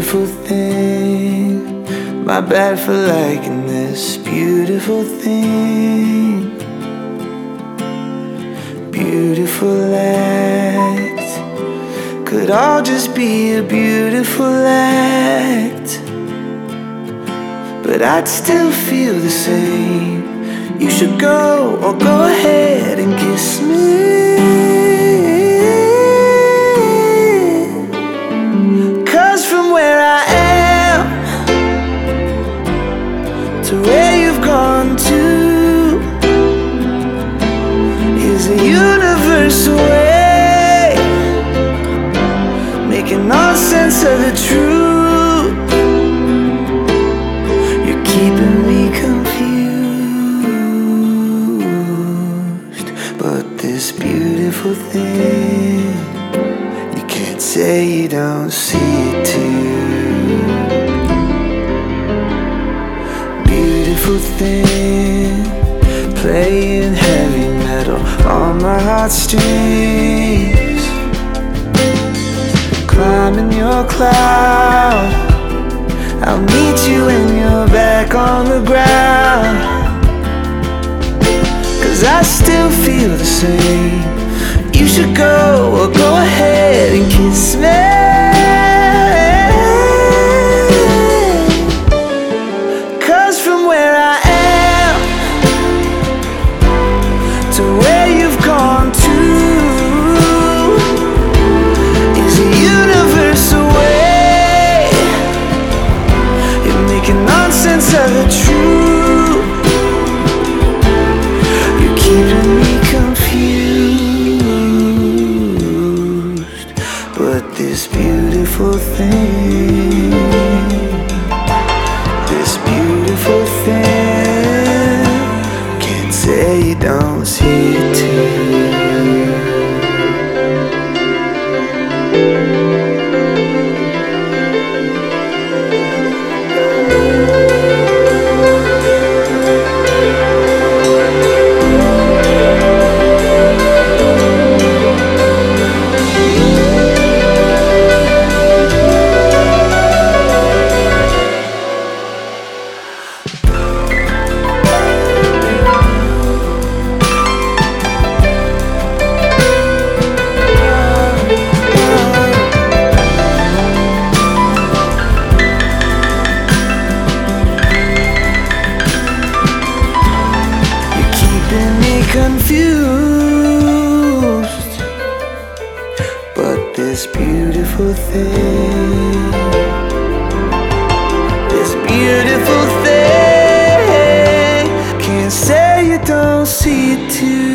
beautiful thing. My bad for liking this beautiful thing. Beautiful act could all just be a beautiful act, but I'd still feel the same. You should go, or go ahead and kiss me. From where I am to where you've gone to is a universe away, making all sense of the truth. You're keeping me confused, but this beautiful thing, you can't say you don't see it too. Beautiful thing, playing heavy metal on my heartstrings. Climbing your cloud, I'll meet you when you're back on the ground. 'Cause I still feel the same. You should go, or go ahead and kiss me. Cause from where I am to where you've gone to is a universe away. You're making nonsense of the truth. You're keeping me confused, but this beautiful thing, this beautiful thing, can't say you don't see it too. Confused, but this beautiful thing, this beautiful thing, can't say you don't see it too.